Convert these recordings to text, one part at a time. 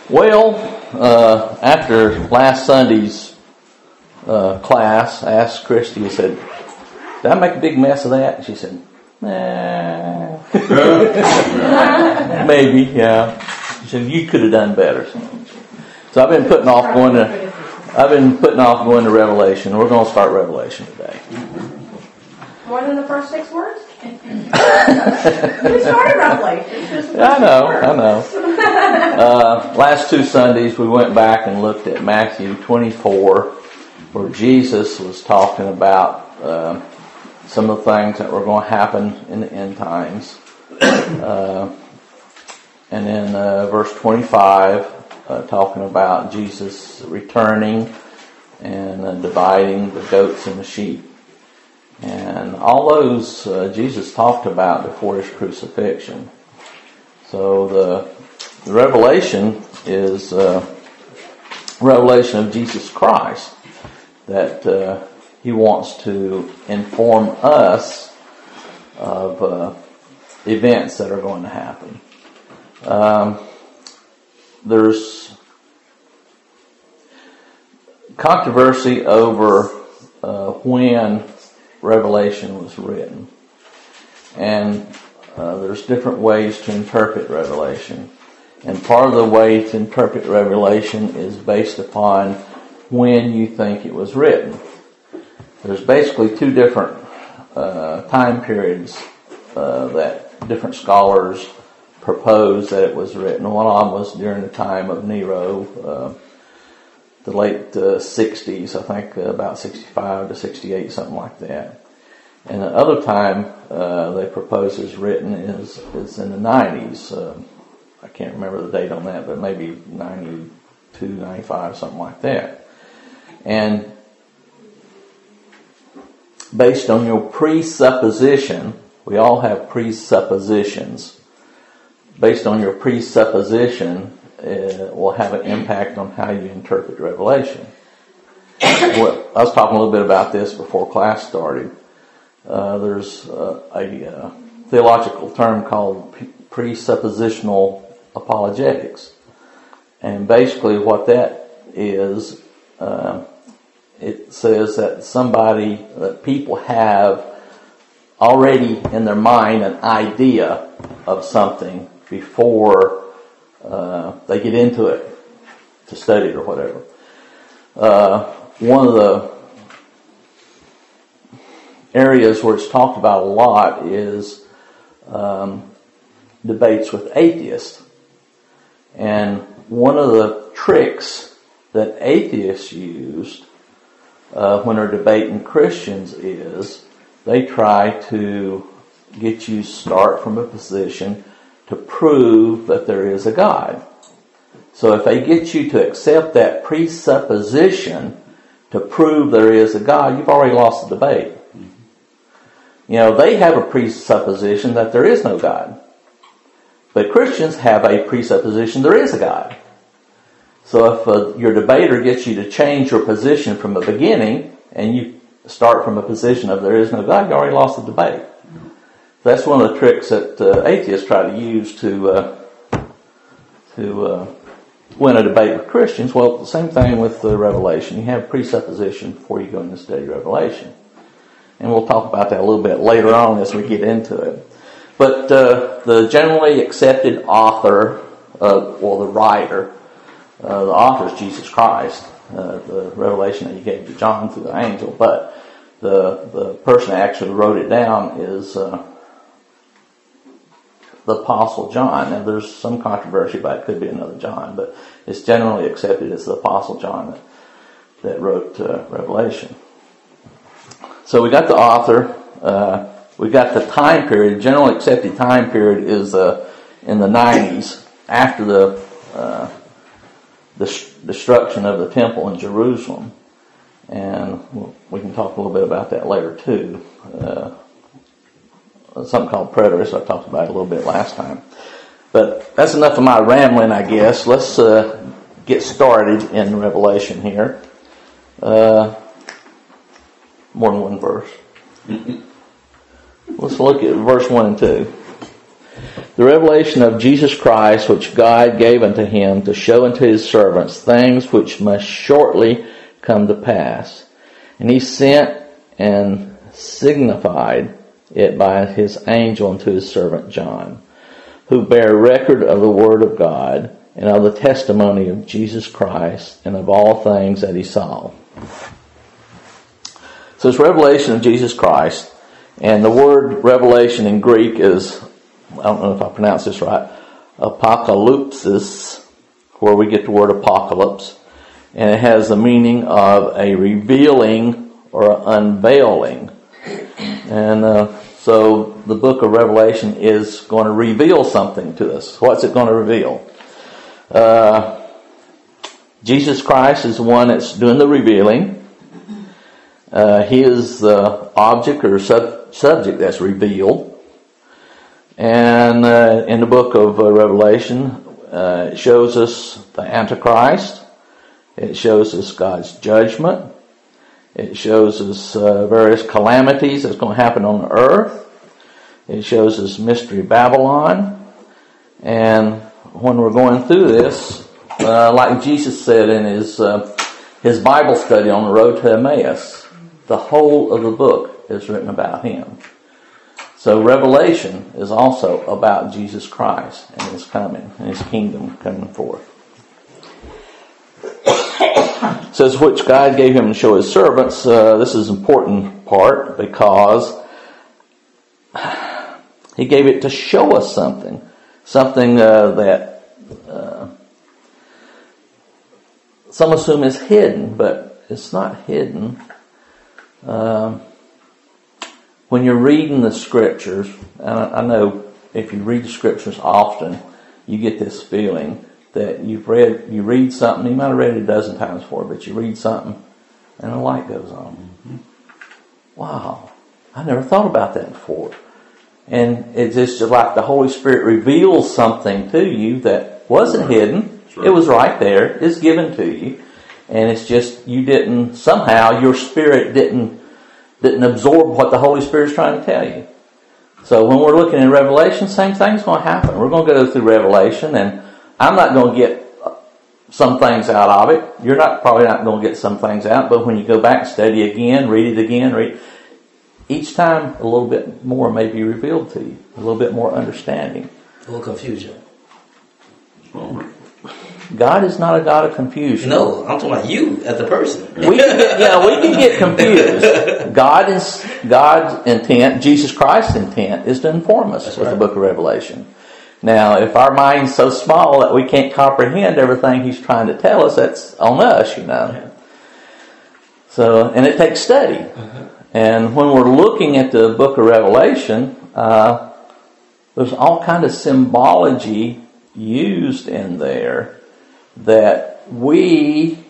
Well, after last Sunday's class, I asked Christy, I said, did I make a big mess of that? And she said, nah. Maybe, yeah. She said, you could have done better. So I've been putting off going to Revelation. We're going to start Revelation today. More than the first 6 words? We started Revelation. I know. Last 2 Sundays we went back and looked at Matthew 24, where Jesus was talking about some of the things that were going to happen in the end times. And then verse 25, talking about Jesus returning and dividing the goats and the sheep. And all those Jesus talked about before his crucifixion. So the revelation is revelation of Jesus Christ, that he wants to inform us of events that are going to happen. There's controversy over when Revelation was written. And there's different ways to interpret Revelation. And part of the way to interpret Revelation is based upon when you think it was written. There's basically 2 different time periods that different scholars propose that it was written. One of them was during the time of Nero, the late 60s, I think about 65 to 68, something like that. And the other time they propose is written is in the 90s. I can't remember the date on that, but maybe 92, 95, something like that. And based on your presupposition, we all have presuppositions. Based on your presupposition, it will have an impact on how you interpret Revelation. Well, I was talking a little bit about this before class started. There's a theological term called presuppositional apologetics. And basically what that is, it says that people have already in their mind an idea of something before they get into it to study it or whatever. One of the areas where it's talked about a lot is debates with atheists. And one of the tricks that atheists used when they're debating Christians is they try to get you to start from a position to prove that there is a God. So if they get you to accept that presupposition to prove there is a God, you've already lost the debate. You know, they have a presupposition that there is no God. But Christians have a presupposition there is a God. So if your debater gets you to change your position from the beginning and you start from a position of there is no God, you already lost the debate. That's one of the tricks that atheists try to use to win a debate with Christians. Well, the same thing with the Revelation. You have presupposition before you go into study Revelation. And we'll talk about that a little bit later on as we get into it. But the generally accepted author, the writer, the author is Jesus Christ, the revelation that he gave to John through the angel. But the person that actually wrote it down is the Apostle John. Now, there's some controversy about it could be another John, but it's generally accepted as the Apostle John that wrote Revelation. So we got the author. We got the time period. Generally accepted time period is in the 90s, after the destruction of the temple in Jerusalem. And we can talk a little bit about that later too. Something called preterist. I talked about it a little bit last time. But that's enough of my rambling, I guess. Let's get started in Revelation here. More than one verse. Let's look at verse 1 and 2. The revelation of Jesus Christ, which God gave unto him to show unto his servants things which must shortly come to pass. And he sent and signified it by his angel unto his servant John, who bare record of the word of God and of the testimony of Jesus Christ and of all things that he saw. So it's revelation of Jesus Christ, and the word revelation in Greek is, I don't know if I pronounce this right, apocalypsis, where we get the word apocalypse, and it has the meaning of a revealing or unveiling. And so the book of Revelation is going to reveal something to us. What's it going to reveal? Jesus Christ is the one that's doing the revealing. He is the object or subject that's revealed. And in the book of Revelation, it shows us the Antichrist. It shows us God's judgment. It shows us various calamities that's going to happen on the earth. It shows us Mystery Babylon. And when we're going through this, like Jesus said in his Bible study on the road to Emmaus, the whole of the book is written about him. So Revelation is also about Jesus Christ and his coming and his kingdom coming forth. It says, which God gave him to show his servants. This is an important part because he gave it to show us something. Something that some assume is hidden, but it's not hidden. When you're reading the scriptures, and I know if you read the scriptures often, you get this feeling that you read something, you might have read it a dozen times before, but you read something and a light goes on. Mm-hmm. Wow, I never thought about that before. And it's just like the Holy Spirit reveals something to you that wasn't hidden. Right. It was right there. It's given to you. And it's just, you didn't, somehow your spirit didn't absorb what the Holy Spirit's trying to tell you. So when we're looking at Revelation, same thing's going to happen. We're going to go through Revelation, and I'm not going to get some things out of it. You're probably not going to get some things out, but when you go back and study again, read it again, each time a little bit more may be revealed to you, a little bit more understanding. A little confusion. God is not a God of confusion. No, I'm talking about you as a person. We can get confused. God's intent, Jesus Christ's intent, is to inform us with the book of Revelation. Now, if our mind's so small that we can't comprehend everything he's trying to tell us, that's on us, you know. So, and it takes study. Uh-huh. And when we're looking at the book of Revelation, there's all kind of symbology used in there that we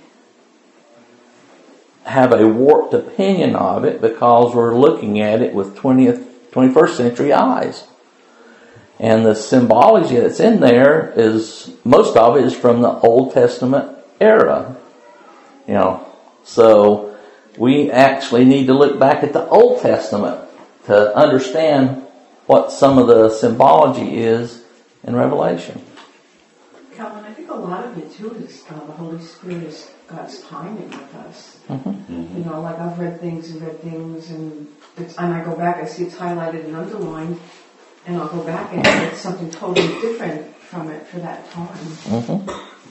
have a warped opinion of it because we're looking at it with 21st century eyes. And the symbology that's in there is, most of it is from the Old Testament era. You know, so we actually need to look back at the Old Testament to understand what some of the symbology is in Revelation. Calvin, I think a lot of it too is the Holy Spirit is God's timing with us. Mm-hmm. Mm-hmm. You know, like I've read things, and I go back, I see it's highlighted and underlined, and I'll go back and get something totally different from it for that time. Mm-hmm.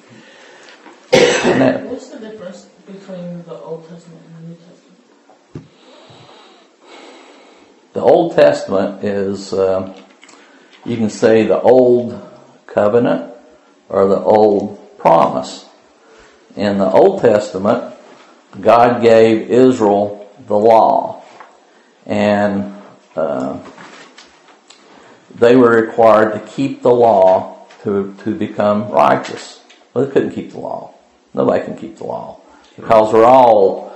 What's the difference between the Old Testament and the New Testament? The Old Testament is, you can say, the Old Covenant or the Old Promise. In the Old Testament, God gave Israel the law, and they were required to keep the law to become righteous. Well, they couldn't keep the law. Nobody can keep the law because we're all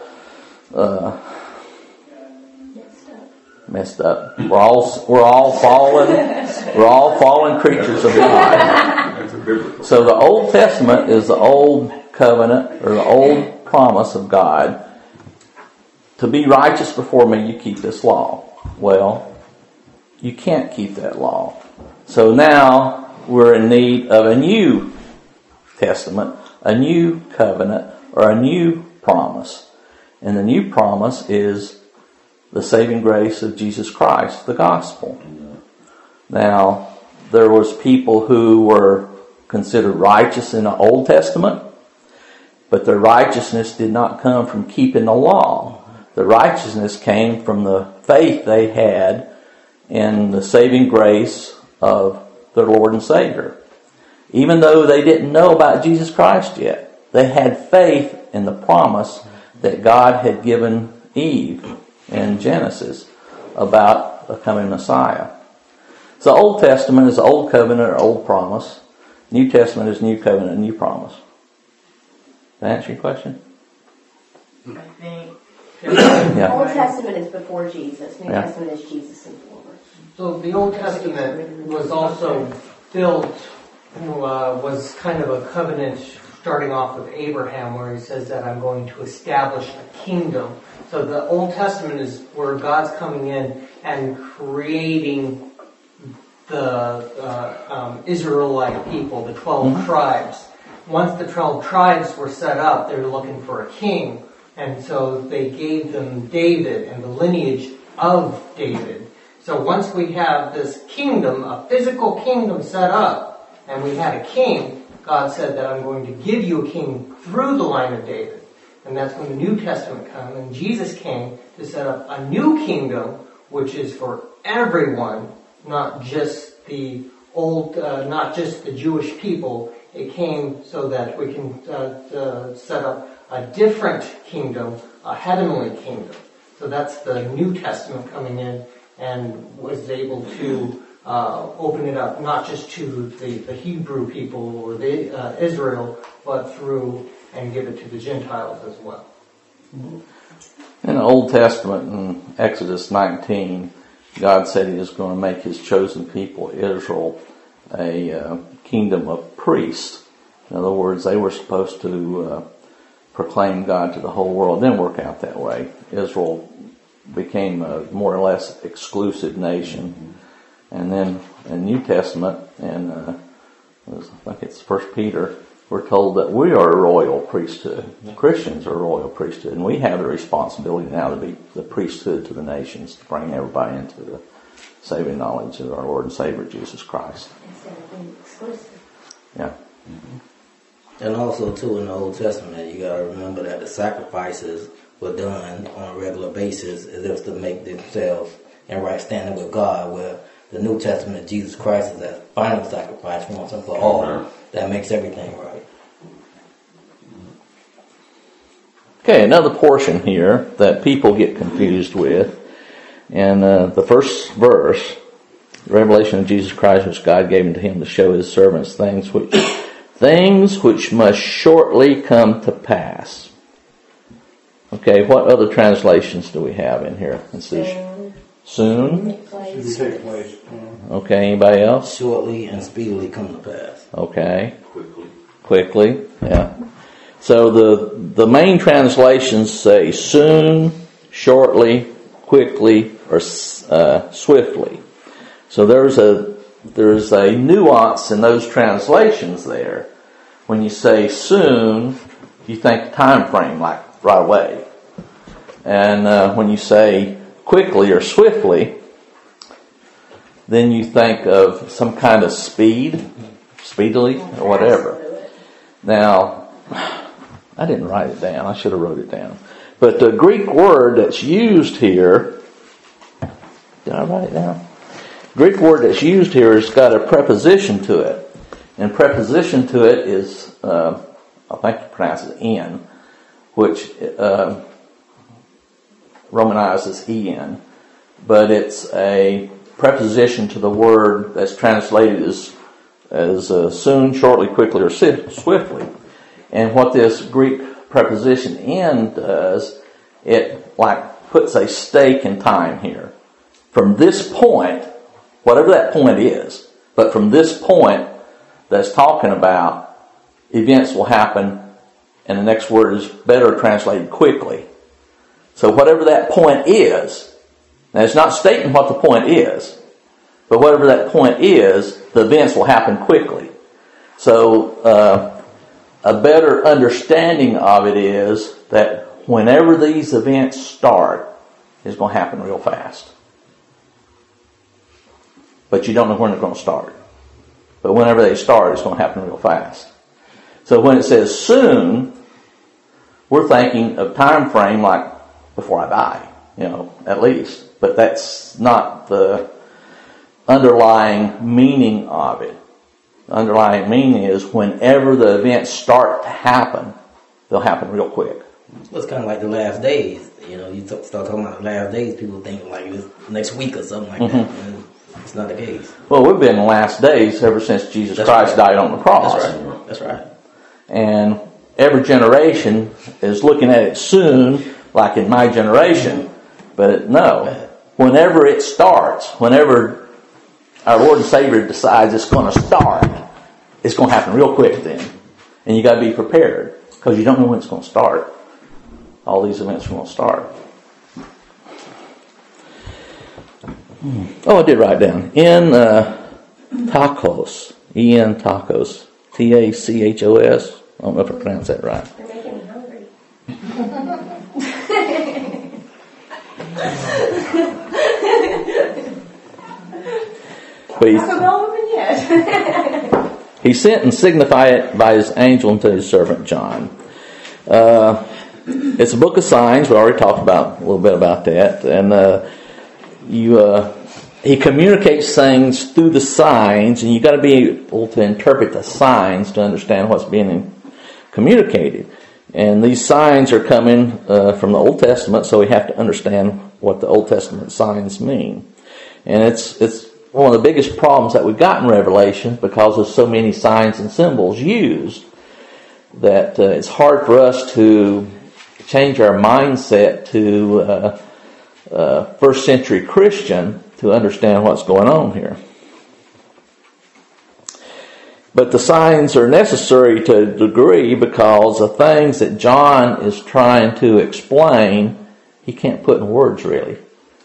messed up. We're all fallen. We're all fallen creatures of God. So the Old Testament is the Old Covenant or the Old Promise of God. To be righteous before me, you keep this law. Well, you can't keep that law So now we're in need of a new testament, a new covenant, or a new promise. And the new promise is the saving grace of Jesus Christ, the gospel. Now, there was people who were considered righteous in the Old Testament, but their righteousness did not come from keeping the law. The righteousness came from the faith they had in the saving grace of their Lord and Savior. Even though they didn't know about Jesus Christ yet, they had faith in the promise that God had given Eve in Genesis about a coming Messiah. So Old Testament is Old Covenant or Old Promise. New Testament is New Covenant and New Promise. Does that answer your question? I think. Yeah. Old Testament is before Jesus. New Yeah. Testament is Jesus and forward. So the Old Testament was also built, was kind of a covenant starting off with Abraham, where he says that I'm going to establish a kingdom. So the Old Testament is where God's coming in and creating the Israelite people, the 12 tribes. Once the 12 tribes were set up, they were looking for a king. And so they gave them David and the lineage of David. So once we have this kingdom, a physical kingdom set up, and we had a king, God said that I'm going to give you a king through the line of David. And that's when the New Testament came, and Jesus came to set up a new kingdom, which is for everyone, not just the not just the Jewish people. It came so that we can set up a different kingdom, a heavenly kingdom. So that's the New Testament coming in and was able to open it up not just to the Hebrew people or the Israel, but through and give it to the Gentiles as well. In the Old Testament, in Exodus 19, God said He was going to make His chosen people, Israel, a kingdom of priests. In other words, they were supposed to proclaim God to the whole world. It didn't work out that way. Israel became a more or less exclusive nation. And then in the New Testament, and I think it's 1 Peter, we're told that we are a royal priesthood. Christians are a royal priesthood, and we have the responsibility now to be the priesthood to the nations, to bring everybody into the saving knowledge of our Lord and Savior Jesus Christ. Instead of being exclusive. Yeah. And also, too, in the Old Testament, you got to remember that the sacrifices were done on a regular basis as if to make themselves in right standing with God, where the New Testament, Jesus Christ is that final sacrifice once and for all that makes everything right. Okay, another portion here that people get confused with. And the first verse, revelation of Jesus Christ, which God gave unto Him to show His servants things which must shortly come to pass. Okay, what other translations do we have in here? Soon? Take place. Okay, anybody else? Shortly and speedily come to pass. Okay. Quickly, yeah. So the main translations say soon, shortly, quickly, or swiftly. So there's a nuance in those translations there. When you say soon, you think time frame, like right away. And when you say quickly or swiftly, then you think of some kind of speedily or whatever. Now, I didn't write it down. I should have wrote it down. But the Greek word that's used here, did I write it down? Greek word that's used here has got a preposition to it. And preposition to it is, I think you pronounce it in, which romanizes en. But it's a preposition to the word that's translated as soon, shortly, quickly, or swiftly. And what this Greek preposition in does, it like puts a stake in time here. From this point, whatever that point is, but from this point that's talking about, events will happen, and the next word is better translated quickly. So whatever that point is, now it's not stating what the point is, But whatever that point is, the events will happen quickly. So a better understanding of it is that whenever these events start, it's going to happen real fast. But you don't know when they're going to start. But whenever they start, it's going to happen real fast. So when it says soon, we're thinking of time frame like before I die, at least. But that's not the underlying meaning of it. The underlying meaning is whenever the events start to happen, they'll happen real quick. Well, it's kind of like the last days. You start talking about the last days, people think like it's next week or something like that. And it's not the case. Well, we've been in the last days ever since Jesus Christ died on the cross. That's right. And every generation is looking at it soon, like in my generation. But no, whenever it starts, whenever our Lord and Savior decides it's going to start, it's going to happen real quick then. And you got to be prepared because you don't know when it's going to start. All these events are going to start. Oh, I did write down. In Tachos, E-N Tachos, T-A-C-H-O-S. I don't know if I pronounced that right. You're making me hungry. He sent and signified it by his angel unto his servant John. It's a book of signs. We already talked about a little bit about that. And he communicates things through the signs, and you got to be able to interpret the signs to understand what's being communicated. And these signs are coming from the Old Testament, so we have to understand what the Old Testament signs mean. And it's one of the biggest problems that we've got in Revelation because of so many signs and symbols used that it's hard for us to change our mindset to first century Christian to understand what's going on here. But the signs are necessary to a degree because the things that John is trying to explain, he can't put in words really.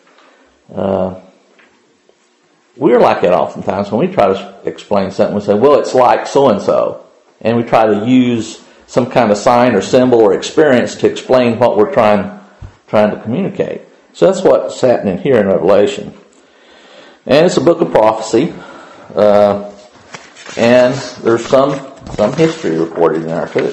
We're like that oftentimes when we try to explain something. We say, well, it's like so-and-so. And we try to use some kind of sign or symbol or experience to explain what we're trying to communicate. So that's what's happening here in Revelation. And it's a book of prophecy. And there's some history recorded in there too.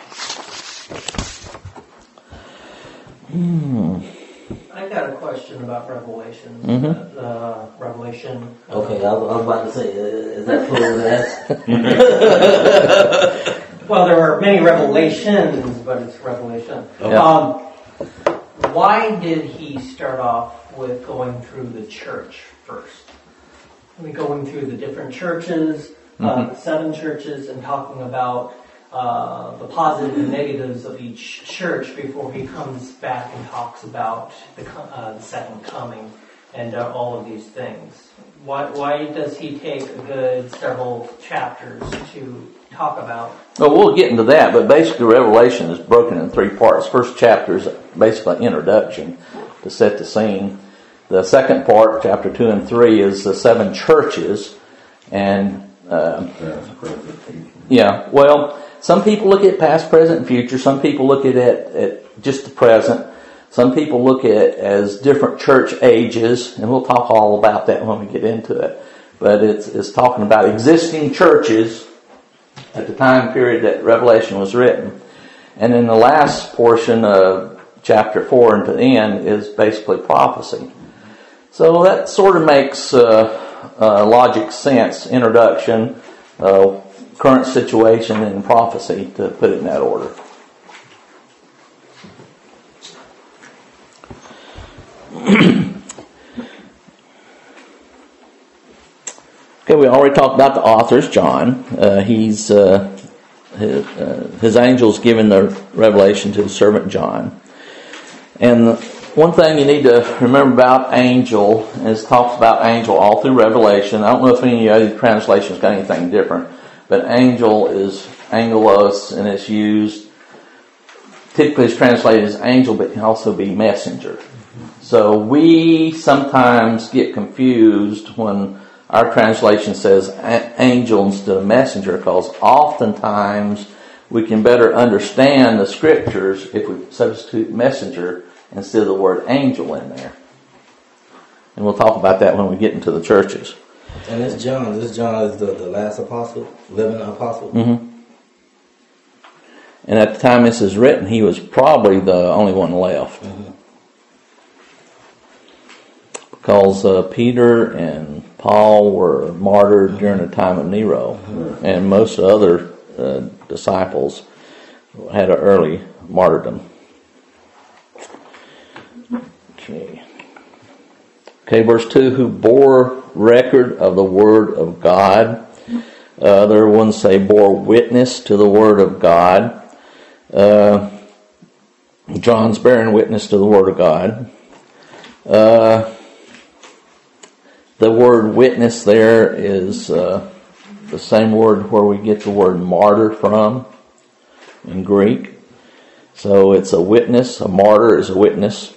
I got a question about Revelation. Revelation. Okay, I was about to say, is that plural that? Well, there are many revelations, but it's Revelation. Okay. Why did he start off with going through the church first? Going through the different churches, the 7 churches, and talking about the positive and negatives of each church before he comes back and talks about the second coming and all of these things. Why does he take a good several chapters to talk about? Well, we'll get into that, but basically Revelation is broken in 3 parts. First chapter is basically introduction to set the scene. The second part, chapter 2 and 3, is the 7 churches. And some people look at past, present, and future. Some people look at it at just the present. Some people look at it as different church ages, and we'll talk all about that when we get into it. But it's talking about existing churches at the time period that Revelation was written. And then the last portion of chapter 4 and to the end is basically prophecy. So that sort of makes logic sense. Introduction, current situation, and prophecy, to put it in that order. Okay, we already talked about the authors, John. His angel's given the revelation to the servant John. And one thing you need to remember about angel is it talks about angel all through Revelation. I don't know if any other translations got anything different, but angel is angelos, and it's used, typically it's translated as angel, but can also be messenger. So we sometimes get confused when Our translation says angel instead of messenger, because oftentimes we can better understand the scriptures if we substitute messenger instead of the word angel in there. And we'll talk about that when we get into the churches. And this John is the last apostle, living apostle. Mm-hmm. And at the time this is written, he was probably the only one left. Mm-hmm. Because Peter and Paul were martyred during the time of Nero. Mm-hmm. And most other disciples had an early martyrdom. Okay, verse 2, who bore record of the word of God. Other ones say bore witness to the word of God. John's bearing witness to the word of God. The word witness there is the same word where we get the word martyr from in Greek. So it's a witness. A martyr is a witness.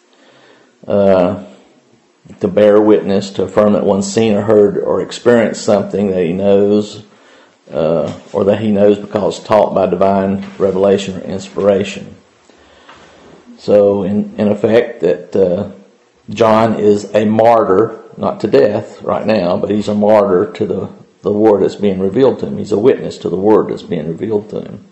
To bear witness, to affirm that one's seen or heard or experienced something that he knows, or that he knows because taught by divine revelation or inspiration. So in effect that John is a martyr, not to death right now, but he's a martyr to the word that's being revealed to him. He's a witness to the word that's being revealed to him.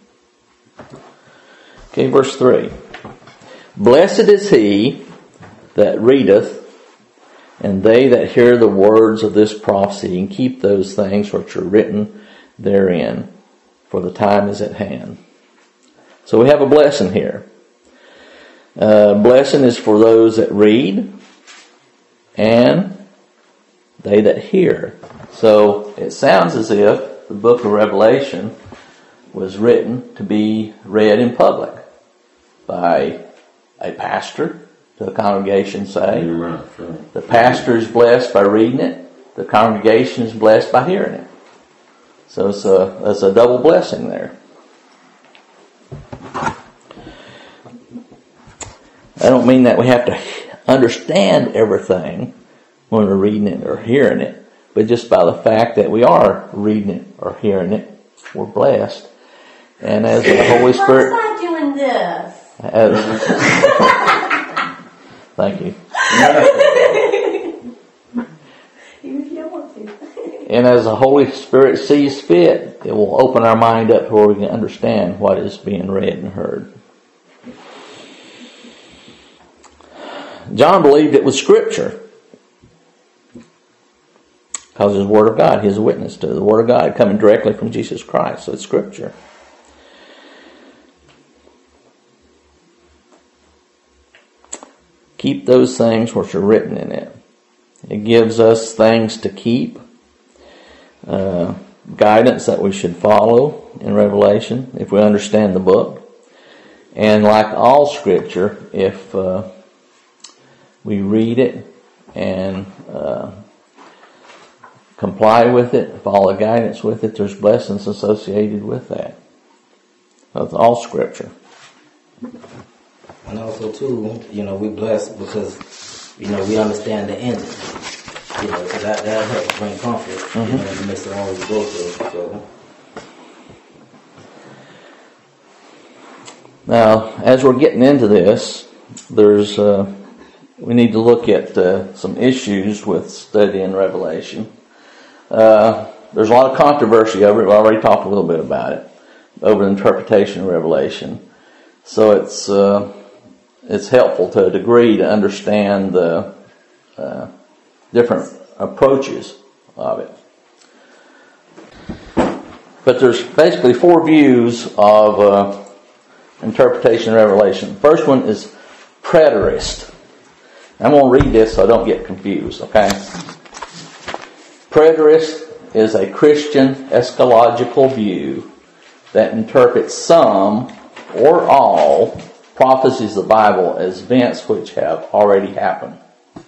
Okay, verse 3. Blessed is he that readeth, and they that hear the words of this prophecy, and keep those things which are written therein, for the time is at hand. So we have a blessing here. Blessing is for those that read, and they that hear. So it sounds as if the book of Revelation was written to be read in public by a pastor, to the congregation say. Right. The pastor is blessed by reading it. The congregation is blessed by hearing it. So it's a double blessing there. I don't mean that we have to understand everything when we're reading it or hearing it, but just by the fact that we are reading it or hearing it, we're blessed. And as the Holy Spirit... Why was I doing this? Thank you. Even if you don't want to. And as the Holy Spirit sees fit, it will open our mind up to where we can understand what is being read and heard. John believed it was Scripture, because it's the Word of God. He's a witness to the Word of God coming directly from Jesus Christ. So it's Scripture. Keep those things which are written in it. It gives us things to keep, guidance that we should follow in Revelation if we understand the book. And like all Scripture, if we read it and comply with it, follow guidance with it, there's blessings associated with that. That's all Scripture. And also too, we blessed because, we understand the ending. So that helps bring comfort, in the midst of all we go through. So. Now, as we're getting into this, we need to look at some issues with studying Revelation. There's a lot of controversy over it. We already talked a little bit about it, over the interpretation of Revelation. So it's helpful to a degree to understand the different approaches of it. But there's basically four views of interpretation of Revelation. The first one is preterist. I'm going to read this so I don't get confused, okay? Preterist is a Christian eschatological view that interprets some or all prophecies of the Bible as events which have already happened.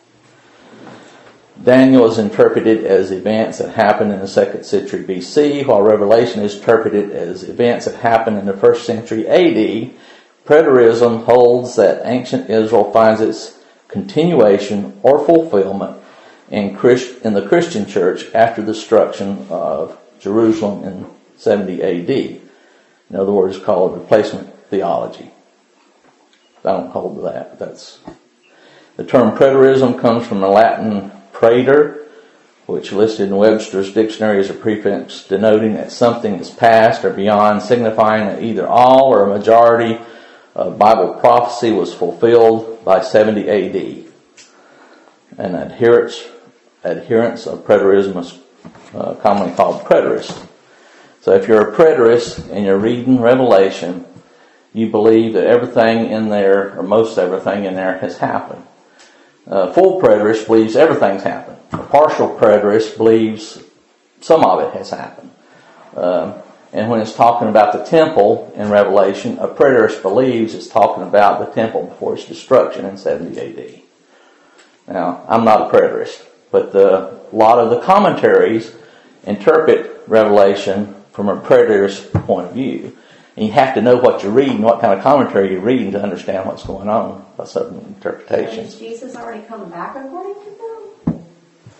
Daniel is interpreted as events that happened in the 2nd century BC, while Revelation is interpreted as events that happened in the 1st century AD. Preterism holds that ancient Israel finds its continuation or fulfillment in the Christian church after the destruction of Jerusalem in 70 AD. In other words, called replacement theology. I don't hold to that. The term preterism comes from the Latin praeter, which listed in Webster's dictionary as a prefix denoting that something is past or beyond, signifying that either all or a majority of Bible prophecy was fulfilled by 70 AD. And adherents of preterism is commonly called preterist. So if you're a preterist and you're reading Revelation, you believe that everything in there, or most everything in there, has happened. Full preterist believes everything's happened. A partial preterist believes some of it has happened. And when it's talking about the temple in Revelation, a preterist believes it's talking about the temple before its destruction in 70 AD. Now, I'm not a preterist, but a lot of the commentaries interpret Revelation from a preterist point of view. And you have to know what you're reading, what kind of commentary you're reading to understand what's going on by certain interpretations. Is Jesus already come back according to them?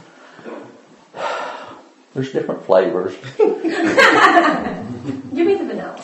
There's different flavors. Give me the vanilla.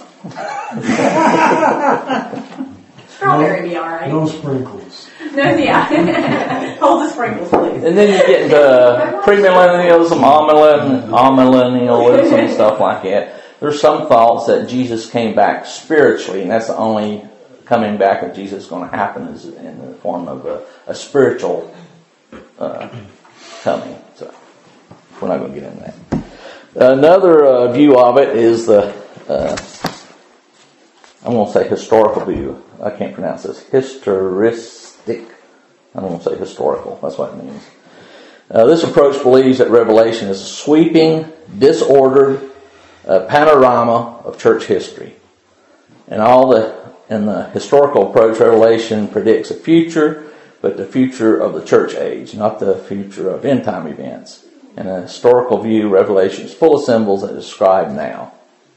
Strawberry be alright. No sprinkles. No, yeah. Hold the sprinkles, please. And then you get into premillennialism, amillennialism, and stuff like that. There's some thoughts that Jesus came back spiritually, and that's the only coming back of Jesus going to happen is in the form of a spiritual coming. So we're not going to get into that. Another view of it is I'm going to say historical view. I can't pronounce this. Historistic. I don't want to say historical. That's what it means. This approach believes that Revelation is a sweeping, disordered panorama of church history. And in the historical approach, Revelation predicts the future, but the future of the church age, not the future of end time events. In a historical view, Revelation is full of symbols that describe now.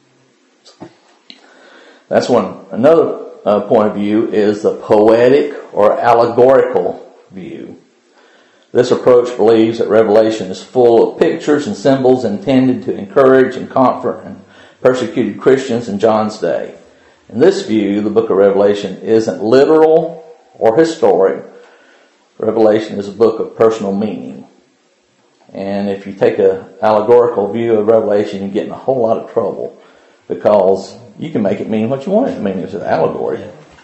That's one. Another point of view is the poetic or allegorical view. This approach believes that Revelation is full of pictures and symbols intended to encourage and comfort and persecuted Christians in John's day. In this view, the book of Revelation isn't literal or historic. Revelation is a book of personal meaning. And if you take an allegorical view of Revelation, you get in a whole lot of trouble because you can make it mean what you want it to mean. It's an allegory.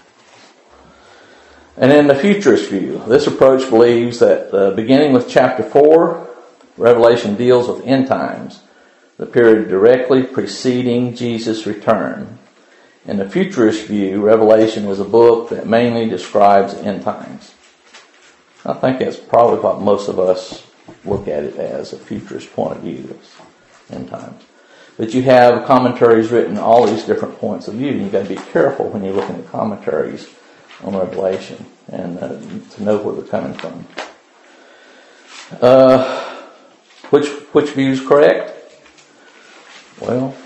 And in the futurist view, this approach believes that beginning with chapter 4, Revelation deals with end times, the period directly preceding Jesus' return. In the futurist view, Revelation is a book that mainly describes end times. I think that's probably what most of us look at it as, a futurist point of view, end times. But you have commentaries written all these different points of view, and you've got to be careful when you're looking at commentaries on Revelation and to know where they're coming from. Which view is correct? Well,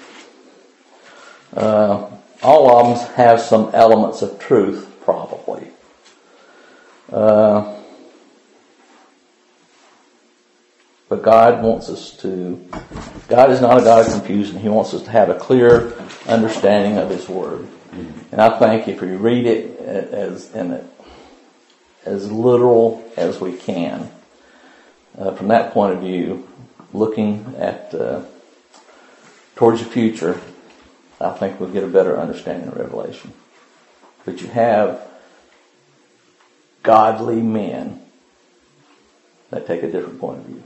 all of them have some elements of truth, probably. But God is not a God of confusion. He wants us to have a clear understanding of His Word. And I think if we read it as literal as we can, from that point of view, looking at towards the future, I think we'll get a better understanding of Revelation. But you have godly men that take a different point of view.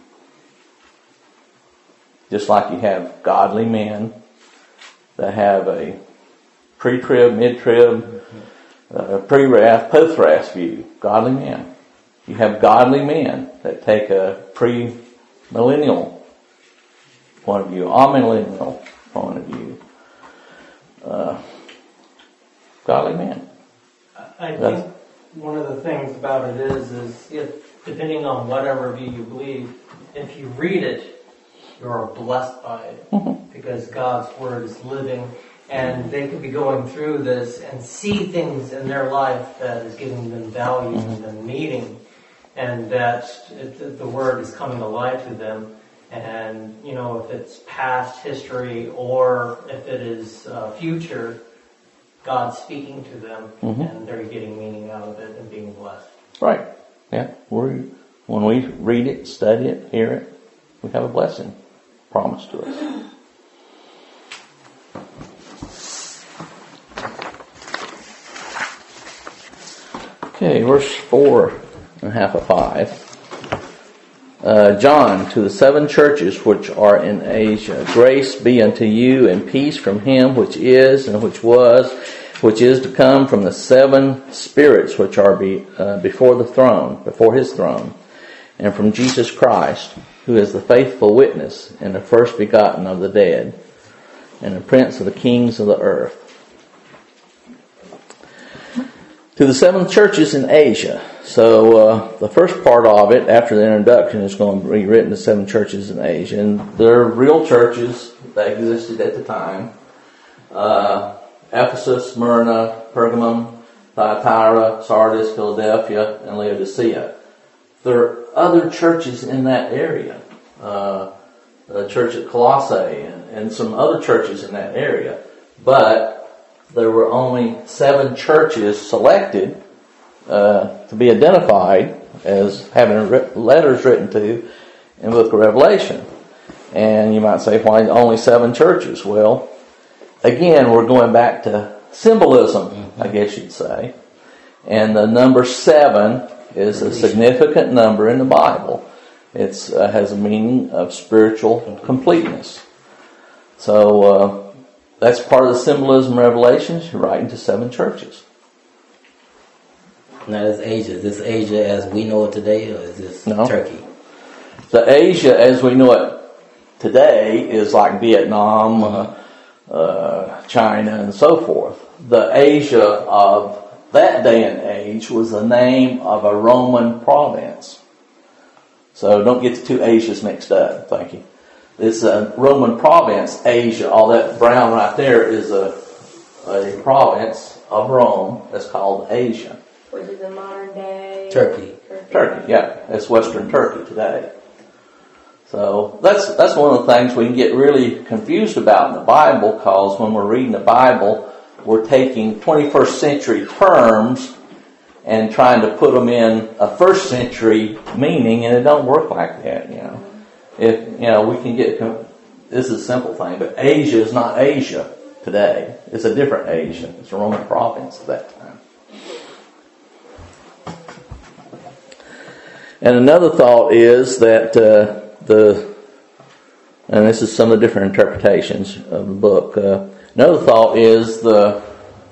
Just like you have godly men that have a pre-trib, mid-trib, pre-wrath, post-wrath view. Godly men. You have godly men that take a pre-millennial point of view, amillennial point of view. Godly men. I think one of the things about it is if, depending on whatever view you believe, if you read it, you're blessed by it because God's Word is living, and they could be going through this and see things in their life that is giving them value and meaning. and that the Word is coming alive to them. And, if it's past history or if it is future, God's speaking to them, and they're getting meaning out of it and being blessed. Right. Yeah. When we read it, study it, hear it, we have a blessing promised to us. Okay, verse 4.5 of 5. John, to the 7 churches which are in Asia, grace be unto you and peace from him which is and which was, which is to come, from the 7 spirits which are before his throne, and from Jesus Christ, who is the faithful witness and the first begotten of the dead, and the prince of the kings of the earth. To the 7 churches in Asia. So the first part of it, after the introduction, is going to be written to 7 churches in Asia. And they're real churches that existed at the time. Ephesus, Smyrna, Pergamum, Thyatira, Sardis, Philadelphia, and Laodicea. There are other churches in that area. The church at Colossae and some other churches in that area. But there were only 7 churches selected to be identified as having letters written to in the book of Revelation. And you might say, why only 7 churches? Well, again, we're going back to symbolism, I guess you'd say. And the number 7 is a significant number in the Bible. It has a meaning of spiritual completeness. So that's part of the symbolism of Revelations. You're writing to 7 churches. Now, is this Asia as we know it today, or is this Turkey? The Asia as we know it today is like Vietnam, China, and so forth. The Asia of that day and age was the name of a Roman province. So don't get the 2 Asias mixed up. Thank you. It's a Roman province, Asia. All that brown right there is a province of Rome that's called Asia. Which is in modern day Turkey. Turkey, yeah. It's Western Turkey today. So that's one of the things we can get really confused about in the Bible, because when we're reading the Bible, we're taking 21st century terms and trying to put them in a first century meaning, and it don't work like that, If we can get, this is a simple thing, but Asia is not Asia today. It's a different Asia. It's a Roman province at that time. And another thought is that and this is some of the different interpretations of the book. Another thought is the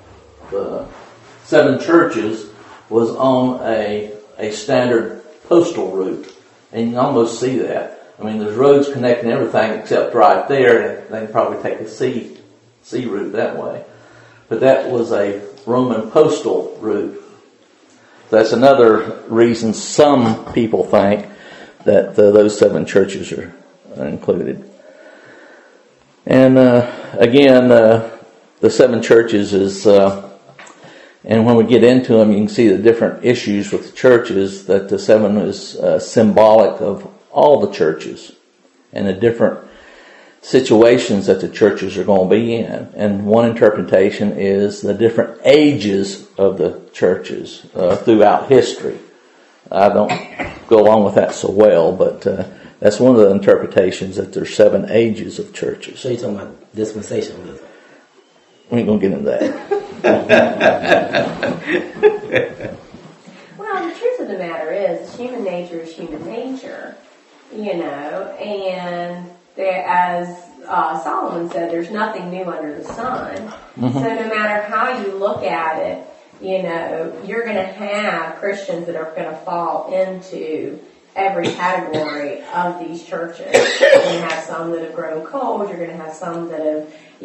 7 churches was on a standard postal route, and you can almost see that. I mean, there's roads connecting everything except right there, and they can probably take a sea route that way. But that was a Roman postal route. That's another reason some people think that those 7 churches are included. And again, the 7 churches is, and when we get into them, you can see the different issues with the churches, that the 7 is symbolic of all the churches and the different situations that the churches are going to be in. And one interpretation is the different ages of the churches throughout history. I don't go along with that so well, but that's one of the interpretations, that there's 7 ages of churches. So you're talking about dispensationalism? We ain't going to get into that. Well, the truth of the matter is, human nature is human nature, and there, as Solomon said, there's nothing new under the sun. Mm-hmm. So no matter how you look at it, you're going to have Christians that are going to fall into every category of these churches. You're going to have some that have grown cold. You're going to have some that have,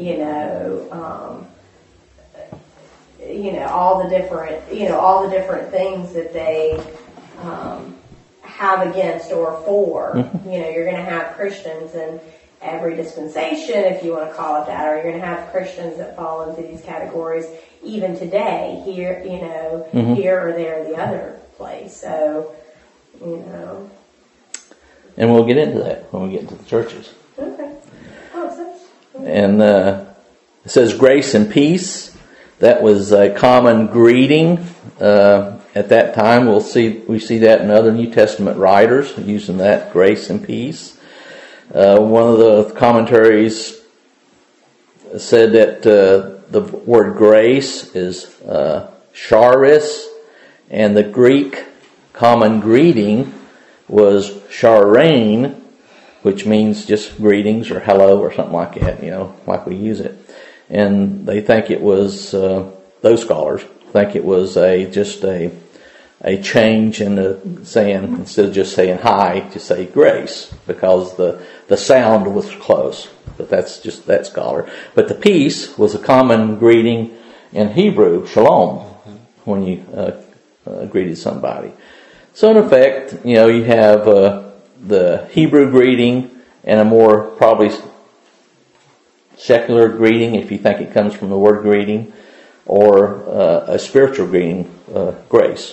all the different things that they have against or for. Mm-hmm. You're going to have Christians in every dispensation, if you want to call it that, or you're going to have Christians that fall into these categories even today, here, mm-hmm. here or there or the other place. So, you know. And we'll get into that when we get into the churches. Okay. Oh, so. And it says grace and peace. That was a common greeting at that time. We see that in other New Testament writers using that, grace and peace. One of the commentaries said that the word grace is charis, and the Greek common greeting was charain, which means just greetings or hello or something like that, like we use it. And they think it was, those scholars think it was just a change in the saying, instead of just saying hi, to say grace, because the sound was close. But that's just that scholar. But the peace was a common greeting in Hebrew, shalom, when you greeted somebody. So in effect, you have the Hebrew greeting and a more probably secular greeting, if you think it comes from the word greeting, or a spiritual greeting, grace.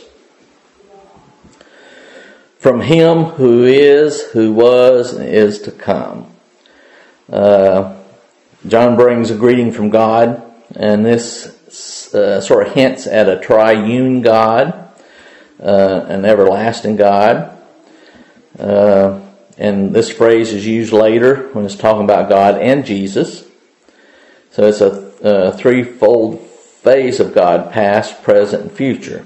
From him who is, who was, and is to come. John brings a greeting from God, and this sort of hints at a triune God, an everlasting God. And this phrase is used later when it's talking about God and Jesus. So it's a threefold phase of God: past, present, and future.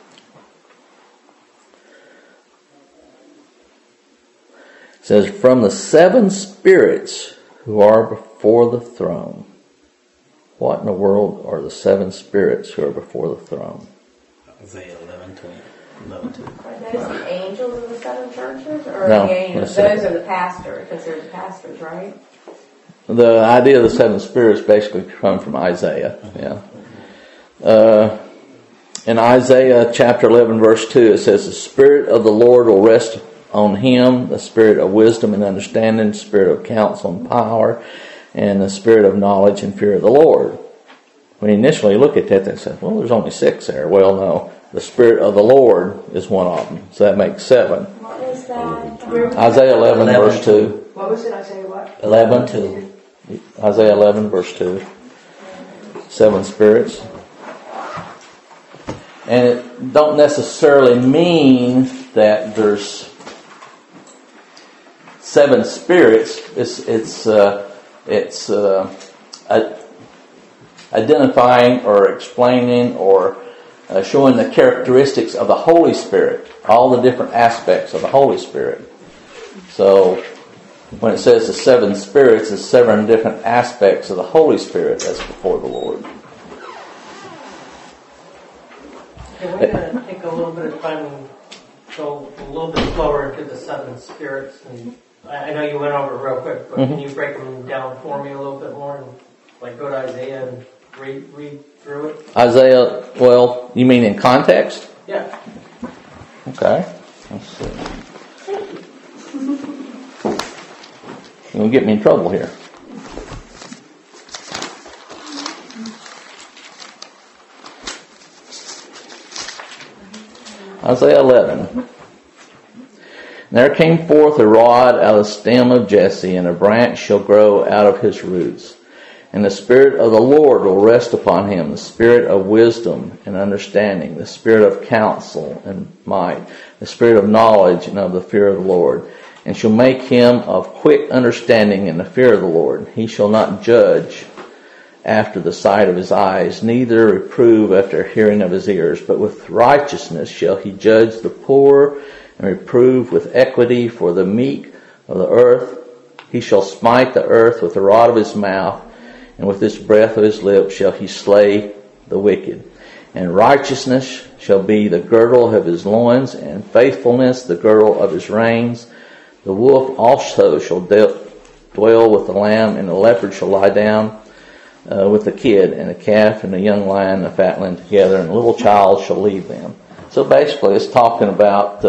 It says, from the seven spirits who are before the throne. What in the world are the seven spirits who are before the throne? Isaiah 11:2. Are those the angels of the seven churches? Or No, the angels? Those are the pastors, considered the pastors, right? The idea of the seven spirits basically come from Isaiah. Yeah. In Isaiah chapter 11 verse 2, it says, the Spirit of the Lord will rest on him, the Spirit of wisdom and understanding, the Spirit of counsel and power, and the Spirit of knowledge and fear of the Lord. When you initially look at that, they said, well, there's only 6 there. Well, no. The Spirit of the Lord is one of them. So that makes 7. What is that? Isaiah 11 verse 2. What was it? I say what? 11:2. Isaiah 11 verse 2. 7 spirits. And it don't necessarily mean that there's 7 spirits. It's identifying or explaining or showing the characteristics of the Holy Spirit, all the different aspects of the Holy Spirit. So when it says the 7 spirits, it's 7 different aspects of the Holy Spirit that's before the Lord. Okay, we're going to take a little bit of time and go a little bit slower into the 7 spirits. And I know you went over it real quick, but can you break them down for me a little bit more? And go to Isaiah and read through it? Isaiah, well, you mean in context? Yeah. Okay. Let's see. You're going to get me in trouble here. Isaiah 11. There came forth a rod out of the stem of Jesse, and a branch shall grow out of his roots. And the Spirit of the Lord will rest upon him, the Spirit of wisdom and understanding, the Spirit of counsel and might, the Spirit of knowledge and of the fear of the Lord. And shall make him of quick understanding in the fear of the Lord. He shall not judge after the sight of his eyes, neither reprove after hearing of his ears, but with righteousness shall he judge the poor, and reprove with equity for the meek of the earth. He shall smite the earth with the rod of his mouth, and with this breath of his lips shall he slay the wicked. And righteousness shall be the girdle of his loins, and faithfulness the girdle of his reins. The wolf also shall dwell with the lamb, and the leopard shall lie down with the kid, and the calf and the young lion and the fatling together, and a little child shall lead them. So basically it's talking about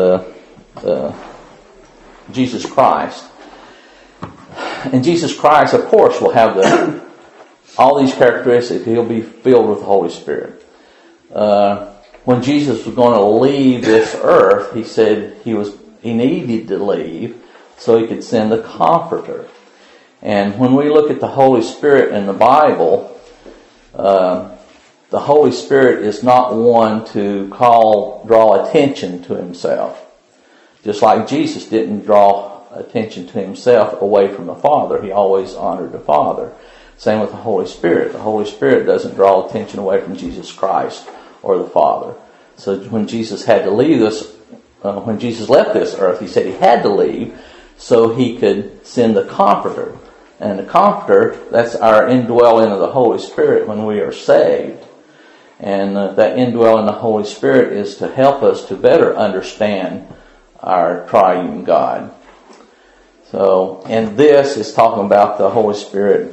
Jesus Christ. And Jesus Christ, of course, will have all these characteristics. He'll be filled with the Holy Spirit. when Jesus was going to leave this earth, he said he needed to leave so he could send the Comforter. And when we look at the Holy Spirit in the Bible, the Holy Spirit is not one to draw attention to himself. Just like Jesus didn't draw attention to himself away from the Father. He always honored the Father. Same with the Holy Spirit. The Holy Spirit doesn't draw attention away from Jesus Christ or the Father. So when Jesus had to leave this, when Jesus left this earth, he said he had to leave so he could send the Comforter. And the Comforter, that's our indwelling of the Holy Spirit when we are saved. And that indwelling of the Holy Spirit is to help us to better understand our triune God. So, and this is talking about the Holy Spirit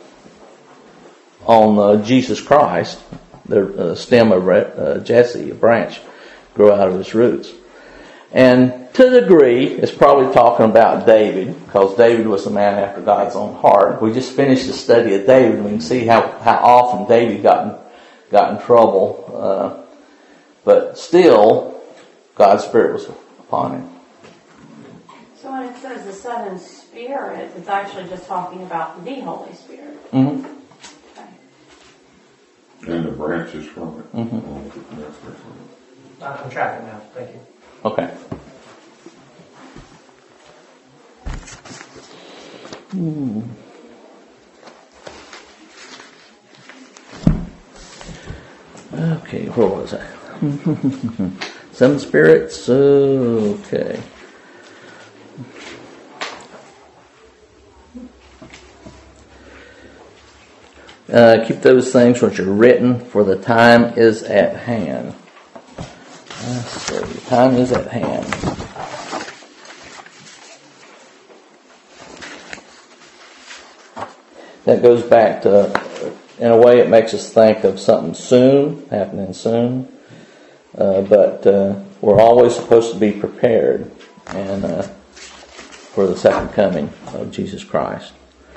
on Jesus Christ. The stem of Jesse, a branch, grew out of his roots. And to a degree, it's probably talking about David, because David was a man after God's own heart. We just finished the study of David, and we can see how often David got in trouble. But still, God's Spirit was upon him. So when it says the seven spirits, it's actually just talking about the Holy Spirit. Mm-hmm. Okay. And the branches from it. Mm-hmm. I'm tracking now. Thank you. Okay. Okay, where was I? Seven spirits. Okay. Keep those things which are written, for the time is at hand. Let's see. Time is at hand. That goes back to, in a way, it makes us think of something soon, happening soon. But we're always supposed to be prepared and for the second coming of Jesus Christ.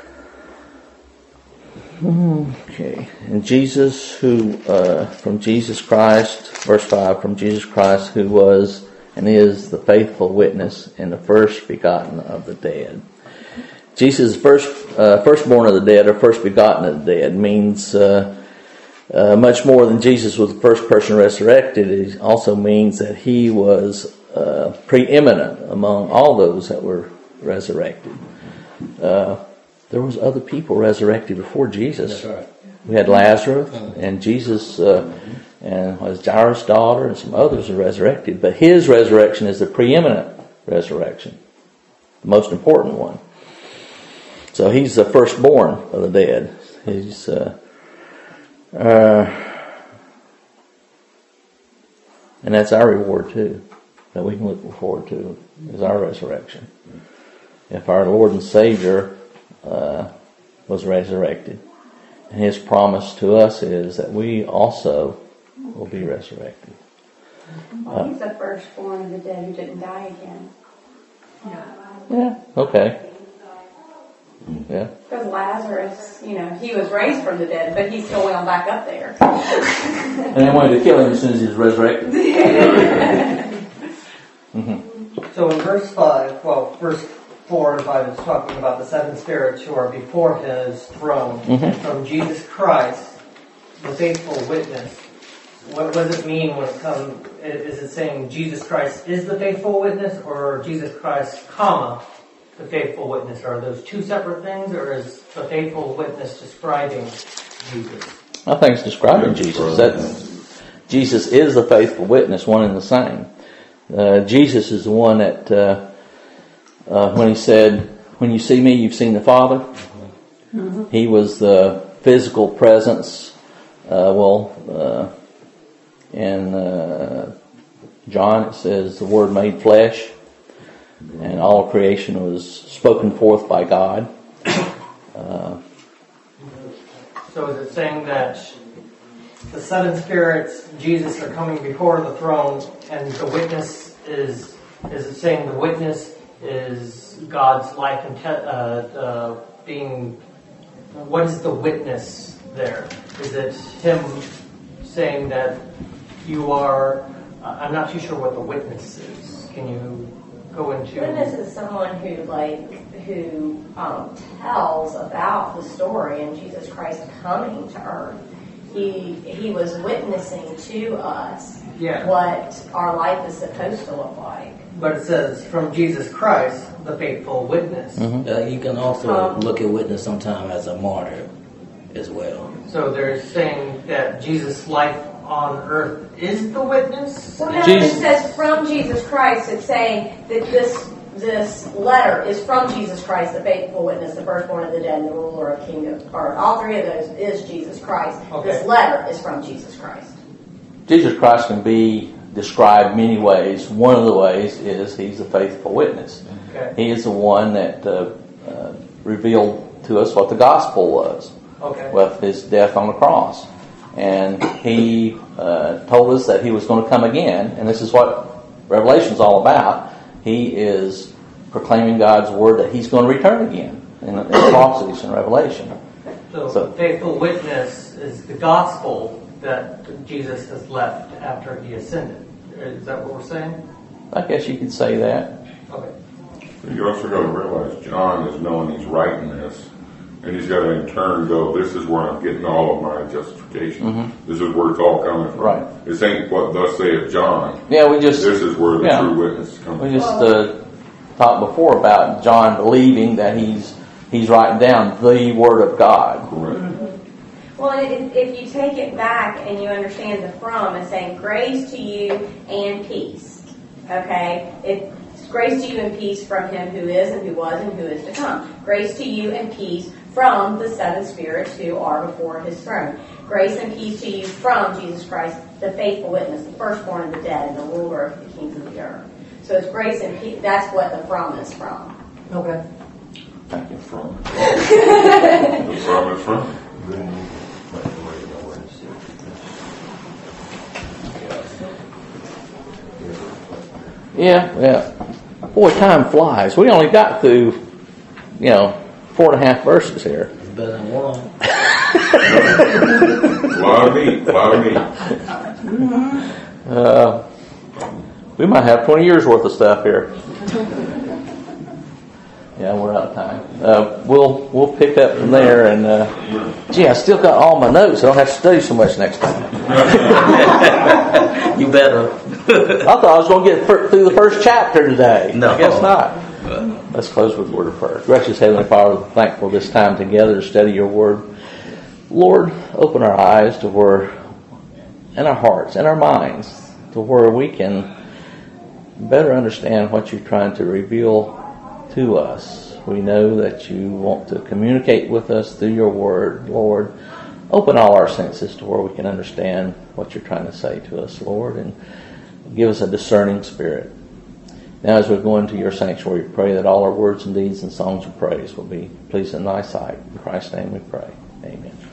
Okay. And Jesus, from Jesus Christ, verse 5, from Jesus Christ, who was and is the faithful witness and the first begotten of the dead. Jesus, firstborn of the dead, or first begotten of the dead, means much more than Jesus was the first person resurrected. It also means that he was preeminent among all those that were resurrected. There was other people resurrected before Jesus. That's right. We had Lazarus and Jesus and was Jairus' daughter and some others are resurrected. But his resurrection is the preeminent resurrection, the most important one. So he's the firstborn of the dead. He's and that's our reward too, that we can look forward to, is our resurrection. If our Lord and Savior was resurrected, and his promise to us is that we also will be resurrected. Well, he's the firstborn of the dead who didn't die again. Yeah, okay. Yeah. Because Lazarus, he was raised from the dead, but he still went on back up there. And they wanted to kill him as soon as he was resurrected. So in verse 4 and 5 is talking about the seven spirits who are before his throne. And from Jesus Christ, the faithful witness. What does it mean when it comes? Is it saying Jesus Christ is the faithful witness, or Jesus Christ, the faithful witness? Are those two separate things, or is the faithful witness describing Jesus? I think it's describing Jesus. Jesus is the faithful witness, one and the same. Jesus is the one that, when he said, "When you see me, you've seen the Father," he was the physical presence. In John it says the Word made flesh, and all creation was spoken forth by God. So is it saying that the seven spirits, Jesus, are coming before the throne, and the witness is it saying the witness is God's life and being? What is the witness there? Is it him saying that you are, I'm not too sure what the witness is. Can you go into... Witness is someone who tells about the story and Jesus Christ coming to earth. He was witnessing to us what our life is supposed to look like. But it says, from Jesus Christ, the faithful witness. You can also look at witness sometime as a martyr as well. So they're saying that Jesus' life on earth is the witness? Well, no, it says from Jesus Christ. It's saying that this letter is from Jesus Christ, the faithful witness, the firstborn of the dead, and the ruler of kingdom. Or all three of those is Jesus Christ. Okay. This letter is from Jesus Christ. Jesus Christ can be described many ways. One of the ways is he's a faithful witness. Okay. He is the one that revealed to us what the gospel was with his death on the cross. And he told us that he was going to come again, and this is what Revelation is all about. He is proclaiming God's word that he's going to return again in prophecies in Revelation. So faithful witness is the gospel that Jesus has left after he ascended. Is that what we're saying? I guess you could say that. Okay. You also got to realize John is knowing he's writing this, and he's got to in turn go, this is where I'm getting all of my justification. This is where it's all coming from. Right. This ain't what thus saith John. Yeah, This is where the true witness is coming We just talked before about John believing that he's writing down the Word of God. Correct. Well, if you take it back and you understand the from, it's saying grace to you and peace. Okay? It's grace to you and peace from him who is and who was and who is to come. Grace to you and peace from the seven spirits who are before his throne. Grace and peace to you from Jesus Christ, the faithful witness, the firstborn of the dead, and the ruler of the kings of the earth. So it's grace and peace. That's what the from is from. Okay. Thank you. From. The from is from. Yeah. Boy, time flies. We only got through, 4.5 verses here. It's better than one. A lot of meat. We might have 20 years worth of stuff here. Yeah, we're out of time. We'll pick up from there, and I still got all my notes. I don't have to study so much next time. You better. I thought I was going to get through the first chapter today. No. I guess not. Let's close with a word of prayer. Gracious Heavenly Father, we're thankful this time together to study your word. Lord, open our eyes to where, and our hearts and our minds, to where we can better understand what you're trying to reveal to us. We know that you want to communicate with us through your word, Lord. Open all our senses to where we can understand what you're trying to say to us, Lord, and give us a discerning spirit. Now as we go into your sanctuary, we pray that all our words and deeds and songs of praise will be pleasing in thy sight. In Christ's name we pray. Amen.